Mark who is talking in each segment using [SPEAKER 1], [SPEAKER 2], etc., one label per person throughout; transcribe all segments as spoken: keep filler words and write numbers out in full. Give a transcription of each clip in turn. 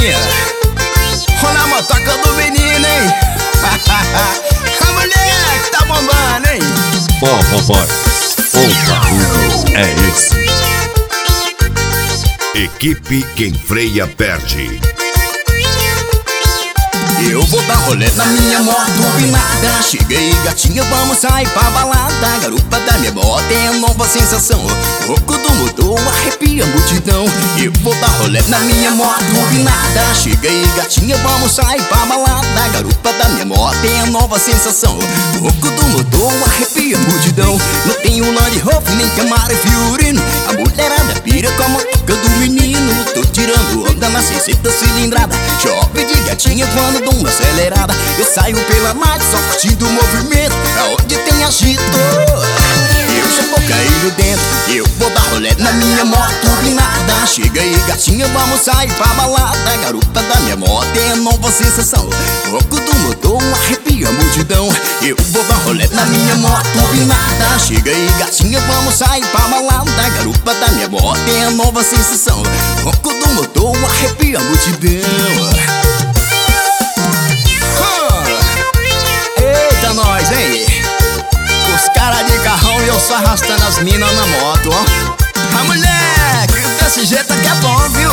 [SPEAKER 1] novinha. Olha a motoca do menino, hein? A mulher que tá bombando, hein?
[SPEAKER 2] Ó, papai, o barulho é esse.
[SPEAKER 3] Equipe Quem Freia Perde.
[SPEAKER 1] Eu vou dar rolê na minha moto turbinada. Cheguei, gatinha, vamos sair pra balada. Garupa da minha moto é nova sensação. O ronco do motor arrepia a multidão. Eu vou dar rolê na minha moto turbinada. Cheguei, gatinha, vamos sair pra balada. Garupa da minha moto é nova sensação. O ronco do motor arrepia a multidão. Não tenho Land Rover, nem Camaro e Fiorino. A mulherada pira com a motoca do menino. Tô tirando onda na sessenta cilindrada. Chove de gatinha quando dou uma acelerada. Eu saio pela night só curtindo o movimento. Aonde tem agito, eu já vou caindo dentro. Eu vou dar rolê na minha moto turbinada. Chega aí, gatinha, vamos sair pra balada. Garupa da minha moto é nova sensação. O ronco do motor arrepia a multidão. Eu vou dar rolê na minha moto turbinada. Chega aí, gatinha, vamos sair pra balada. Garupa da minha moto é nova sensação. O ronco do motor arrepia a multidão. Eita nós, hein? Os caras de carrão e eu só arrastando as minas na moto, ó. A mulher, que desse jeito aqui é bom, viu?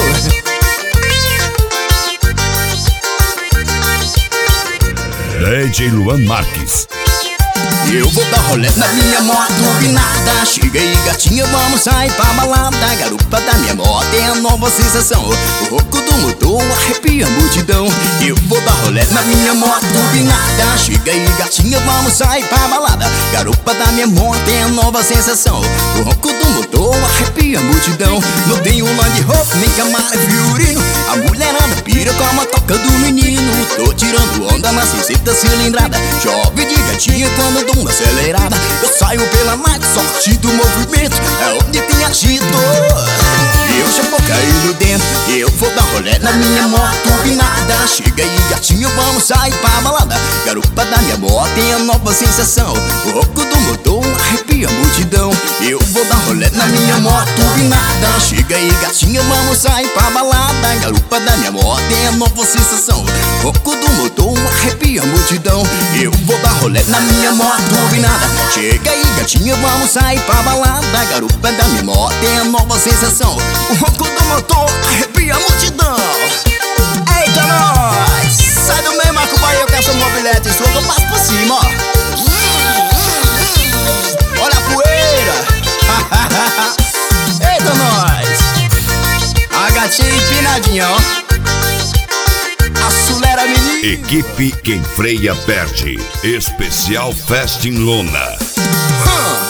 [SPEAKER 3] D J Luan Marques.
[SPEAKER 1] Eu vou dar rolê na minha moto turbinada. Chega aí, gatinha, vamos sair pra balada. Garupa da minha moto é a nova sensação. O ronco do motor arrepia a multidão. Eu vou dar rolê na minha moto turbinada. Chega aí, gatinha, vamos sair pra balada. Garupa da minha moto é a nova sensação. O ronco do motor arrepia a multidão. Não tenho Land Rover, nem Camaro e Fiorino. A mulherada pira com a motoca do menino. Tô tirando onda na sessenta cilindrada. Chove de gatinha quando dou uma acelerada. Eu saio pela night só curtindo o movimento. É onde tem agito, eu já vou caindo dentro. Eu vou dar rolê na minha moto turbinada. Chega aí, gatinho, vamos sair pra balada. Garupa da minha moto tem a nova sensação. O ronco do motor arrepia a multidão. Eu vou dar rolê na minha moto turbinada. Chega aí, gatinha, vamos sair pra balada. Garupa da minha moto tem a nova sensação. O ronco do motor arrepia a multidão. Eu vou dar rolê na minha moto turbinada. Chega aí, gatinha, vamos sair pra balada. Garupa da minha moto tem a nova sensação. O ronco do motor arrepia a multidão. Eita nós! Sai do meio, Marco Bahia, eu quero essa mobilete sua que eu passo por cima, ó. Olha a poeira. Eita nós! A gatinha empinadinha, ó. Acelera, menino.
[SPEAKER 3] Equipe Quem Freia Perde. Especial Festa em Lona.
[SPEAKER 1] Hum.